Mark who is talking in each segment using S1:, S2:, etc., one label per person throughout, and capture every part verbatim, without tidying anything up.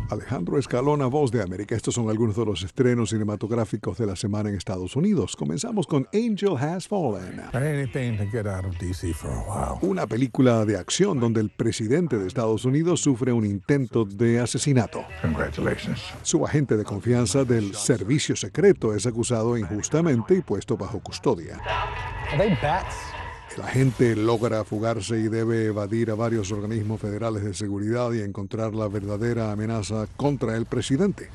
S1: Alejandro Escalona, Voz de América. Estos son algunos de los estrenos cinematográficos de la semana en Estados Unidos. Comenzamos con Angel Has Fallen,
S2: Anything to get out of D C for a while.
S1: una película de acción donde el presidente de Estados Unidos sufre un intento de asesinato.
S2: Congratulations.
S1: Su agente de confianza del servicio secreto es acusado injustamente y puesto bajo custodia.
S3: Are they bats?
S1: El agente logra fugarse y debe evadir a varios organismos federales de seguridad y encontrar la verdadera amenaza contra el presidente.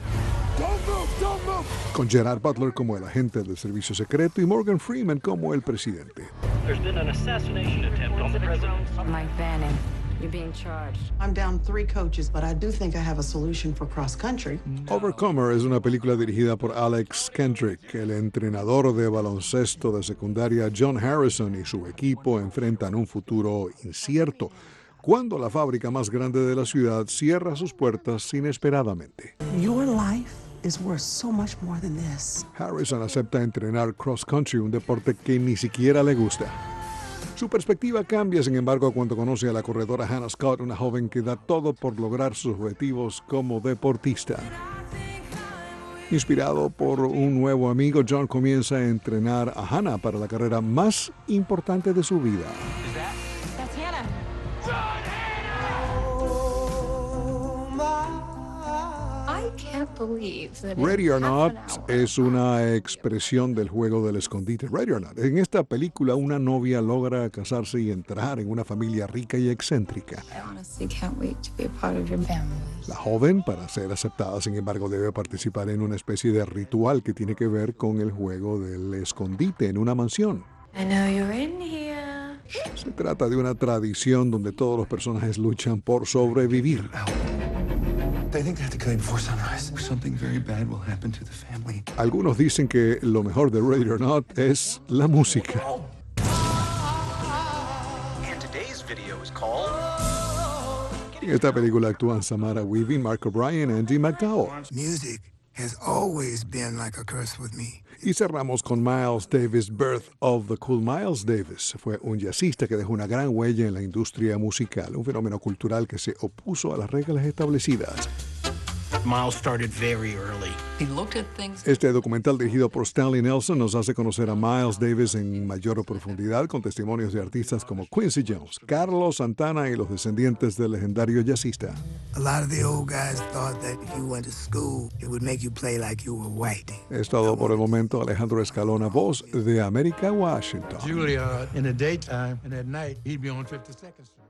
S1: Con Gerard Butler como el agente del servicio secreto y Morgan Freeman como el presidente.
S4: There's been an assassination attempt on the president.
S5: Mike Banning, you're being charged.
S6: I'm down three coaches, but I do think I have a solution for cross country.
S1: Overcomer es una película dirigida por Alex Kendrick. El entrenador de baloncesto de secundaria John Harrison y su equipo enfrentan un futuro incierto cuando la fábrica más grande de la ciudad cierra sus puertas inesperadamente.
S6: Your life is worth so much more than this.
S1: Harrison acepta entrenar cross country, un deporte que ni siquiera le gusta. Su perspectiva cambia, sin embargo, cuando conoce a la corredora Hannah Scott, una joven que da todo por lograr sus objetivos como deportista. Inspirado por un nuevo amigo, John comienza a entrenar a Hannah para la carrera más importante de su vida.
S5: That's Hannah. I can't believe that in
S1: Ready or
S5: half
S1: Not
S5: an hour-
S1: es una expresión del juego del escondite. Ready or Not. En esta película, una novia logra casarse y entrar en una familia rica y excéntrica.
S5: I honestly can't wait to be a part of your family.
S1: La joven, para ser aceptada, sin embargo, debe participar en una especie de ritual que tiene que ver con el juego del escondite en una mansión.
S5: I know you're in here.
S1: Se trata de una tradición donde todos los personajes luchan por sobrevivir.
S7: They think they have to kill you before sunrise, or something very bad will happen to the family.
S1: Algunos dicen que lo mejor de Ready or Not es la música.
S4: And today's video is called
S1: En esta película actúan Samara Weaving, Mark O'Brien, Andy McDowell.
S8: Music has always been like a curse with me.
S1: Y cerramos con Miles Davis, Birth of the Cool. Miles Davis fue un jazzista que dejó una gran huella en la industria musical, un fenómeno cultural que se opuso a las reglas establecidas.
S3: Miles started very early.
S7: He looked at things.
S1: Este documental dirigido por Stanley Nelson nos hace conocer a Miles Davis en mayor profundidad con testimonios de artistas como Quincy Jones, Carlos Santana y los descendientes del legendario jazzista.
S8: A lot of the old guys thought that if you went to school, it would make you play like you were white.
S1: Es todo por el momento. Alejandro Escalona, Voz de América, Washington.
S2: Julia, in the daytime, and at night, he'd be on fifty-second Street.